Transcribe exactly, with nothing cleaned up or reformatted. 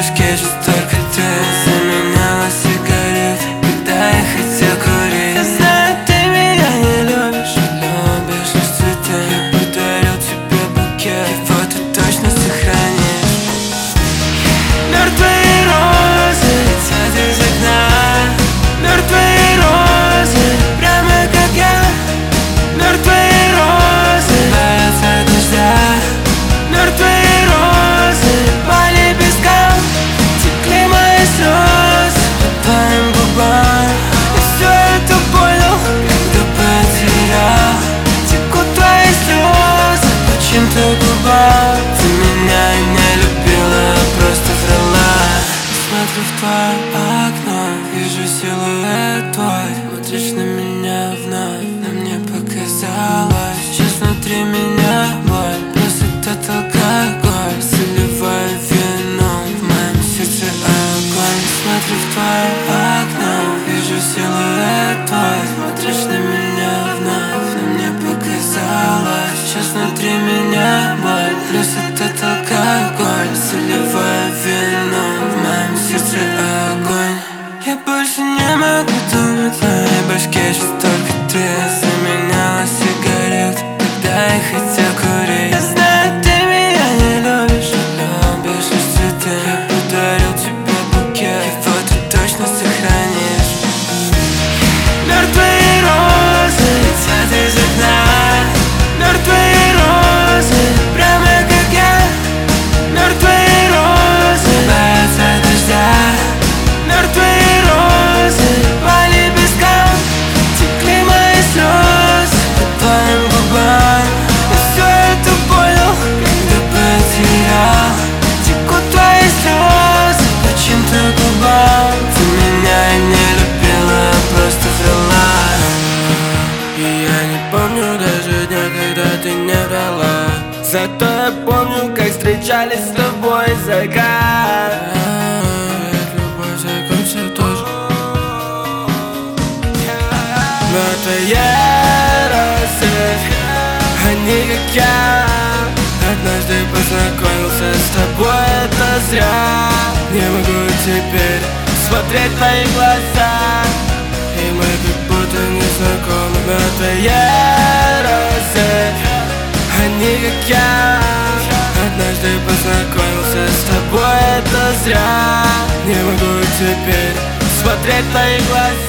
башке just только ты. Заменяла сигарет, когда я хотел курить. Я знаю, ты меня не любишь, любишь лишь цветы. Я подарил тебе букет, его ты точно сохранишь. Мертвые розы летят из окна, мертвые розы, прямо как я. Мертвые розы боятся дождя, мертвые розы по лепесткам. Текли мои слезы по твоим губам. И все это понял, когда потерял. Текут твои слезы по чьим-то губам. Ты меня не любила, просто врала. Смотрю в твое окно, вижу силуэт твой. Смотришь на меня вновь, но мне показалось. Сейчас внутри меня боль, плюс этот алкоголь. Заливаю вином, в моем сердце огонь. Смотрю в твое окно, вижу силуэт твой. Смотришь на меня вновь, но мне показалось. Сейчас внутри меня боль, плюс этот алкоголь. Заливаю вином, в моем сердце огонь. Я больше не могу думать, в моей башке сейчас только ты. Заменяла сигарет, когда я хотел курить. Я знаю, ты меня не любишь, любишь лишь цветы. Я подарил тебе букет, его ты точно сохранишь. Мертвые розы летят из окна, мертвые розы, прямо как я. Мертвые розы боятся дождя, мертвые розы по лепесткам. Текли мои слезы по твоим губам. Я все это понял, когда потерял. Текут твои слезы по чьим-то губам. Ты меня не любила, просто врала. И я не помню даже дня, когда ты не врала. Зато я помню, как встречались с тобой закат. Любовь закончится тоже. Мертвые розы, они как я. Однажды познакомился с тобой, это зря. Не могу теперь смотреть в твои глаза, и мы как будто не знакомы. Мертвые розы, они как я. Однажды познакомился с тобой, это зря. Не могу теперь смотреть в твои глаза.